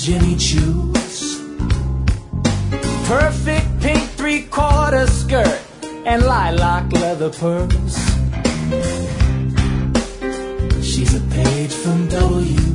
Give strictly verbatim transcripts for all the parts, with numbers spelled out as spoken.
Jimmy Choo's. Perfect pink three-quarter skirt and lilac leather pearls. She's a page from W.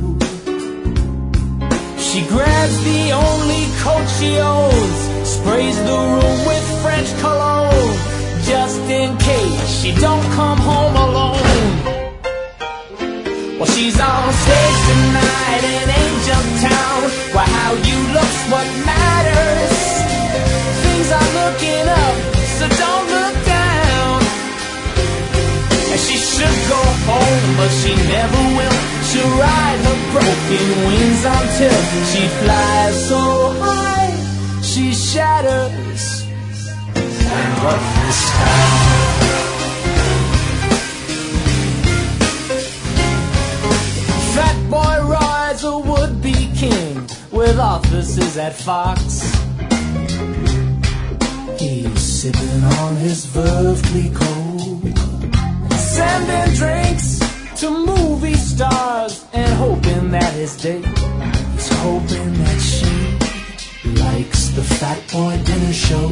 She grabs the only coat she owns, sprays the room with French cologne, just in case she don't come home alone. Well, she's on stage tonight in Angel Town, where how you look's what matters. Things are looking up, so don't look down. And she should go home, but she never will. She'll ride her broken wings until she flies so high she shatters and runs this town. Fat Boy Roy's a would-be king with offices at Fox. He's sipping on his Veuve Clicquot, sending drinks to movie stars and hoping that his date is hoping that she likes the Fat Boy dinner show.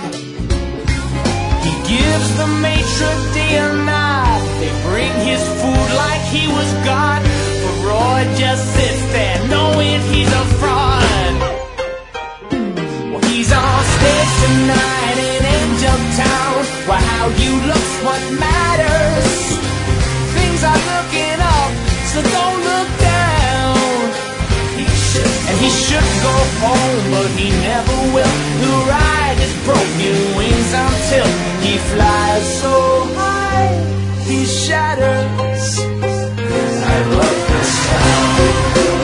He gives the maitre d' a nod. They bring his food like he was God, but Roy just sits there knowing he's a fraud. Well, he's on stage tonight in Angel Town, where how you look's what matters. Things are looking up, so don't look down. He should, and he should go home, but he never will. He'll ride his broken wings until he flies so high he shatters. I love this town.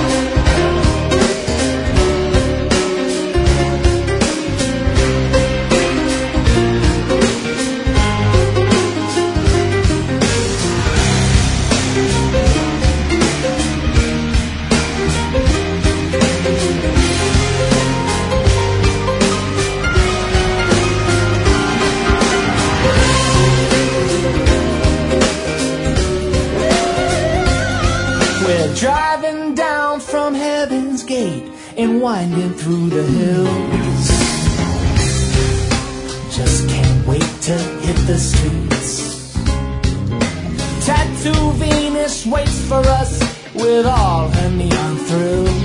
Driving down from Heaven's Gate and winding through the hills. Just can't wait to hit the streets. Tattoo Venus waits for us with all her neon thrills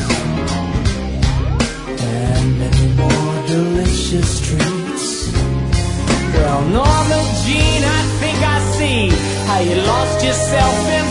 and many more delicious treats. Well, Norma Jean, I think I see how you lost yourself in